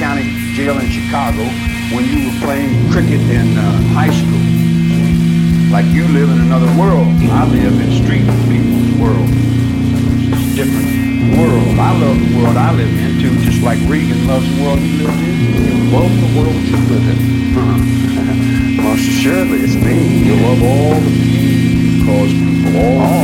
County Jail in Chicago when you were playing cricket in high school. Like you live in another world. I live in street people's world. It's a different world. I love the world I live in too, just like Reagan loves the world he lives in. You love the world you live in. Most assuredly, it's me. You love all the pain you cause people.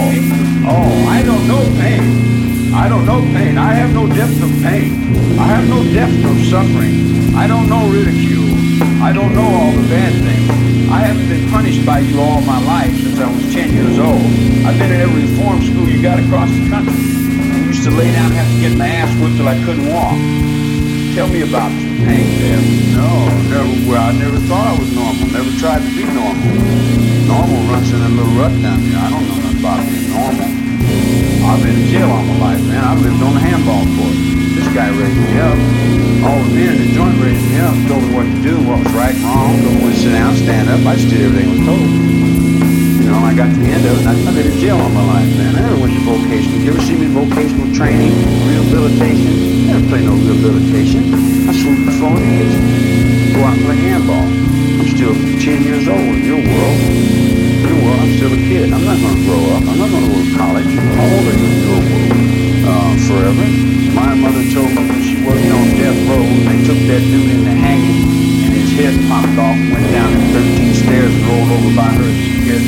I don't know pain. I don't know pain. I have no depth of pain. I have no depth of suffering. I don't know ridicule. I don't know all the bad things. I haven't been punished by you all my life since I was 10 years old. I've been in every reform school you got across the country. I used to lay down and have to get my ass whipped till I couldn't walk. Tell me about your pain, Deb. No, never. Well, I never thought I was normal. Never tried to be normal. Normal runs in a little rut down here. I don't know nothing about being normal. I've been in jail all my life, man. I've lived on the handball court. This guy raised me up. All the men in the joint raised me up, told me what to do, what was right and wrong, told me when to sit down, stand up. I just did everything I was told. You know, I got to the end of it, and I've been in jail all my life, man. I never went to vocational. You ever see me in vocational training, rehabilitation? I never played no rehabilitation. I sweep the floor in the kitchen. Go out and play handball. I'm still 10 years old in your world. In your world, I'm still a kid. I'm not going to grow up. I'm not going to go to college. How old are you in your world? Forever. My mother told me when she worked on death row, they took that dude in the hanging, and his head popped off and went down 13 stairs and rolled over by her as a kid.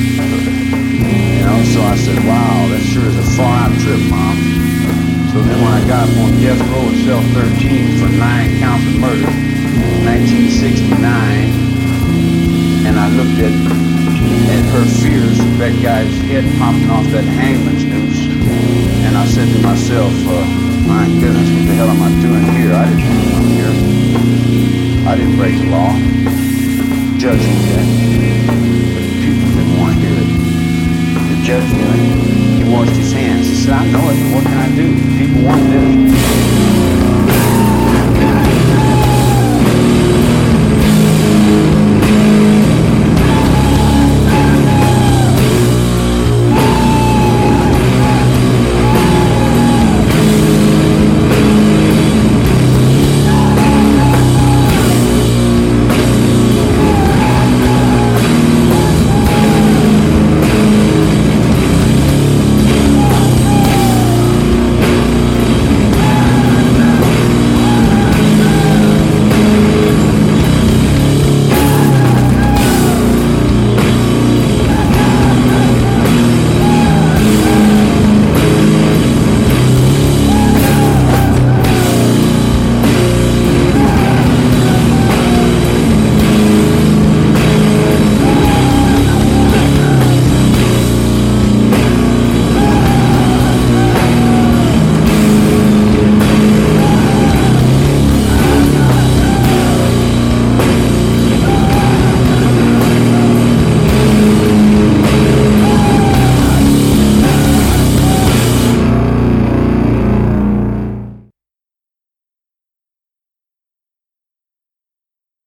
You know, so I said, wow, that sure is a far-out trip, Mom. So then when I got up on death row at cell 13 for 9 counts of murder, 1969, and I looked at her fears of that guy's head popping off that hangman's noose, and I said to myself, my goodness, what the hell am I doing here? I didn't come here. I didn't break the law. Judge did. But the people didn't want to hear it. The judge knew it. He washed his hands. He said, I know it, but what can I do? People want this.